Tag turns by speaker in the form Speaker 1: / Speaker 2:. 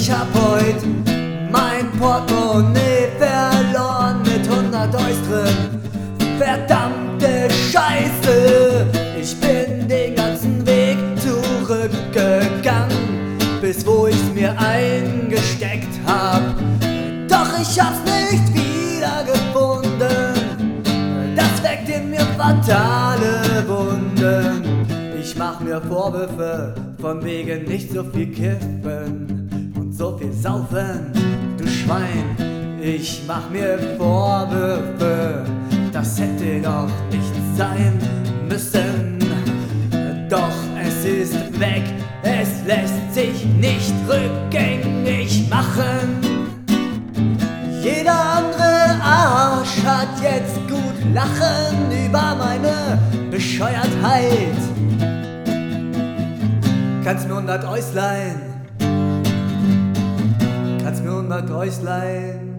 Speaker 1: Ich hab heut mein Portemonnaie verloren mit 100 Eus drin. Verdammte Scheiße, ich bin den ganzen Weg zurückgegangen, bis wo ich's mir eingesteckt hab. Doch ich hab's nicht wiedergefunden, das weckt in mir fatale Wunden. Ich mach mir Vorwürfe, von wegen nicht so viel kiffen und so viel saufen, du Schwein. Ich mach mir Vorwürfe, das hätte doch nicht sein müssen. Doch es ist weg, es lässt sich nicht rückgängig machen. Jeder andere Arsch hat jetzt gut lachen über meine Bescheuertheit. Kannst mir 100 Eus leihen, kannst mir 100 Eus leihen.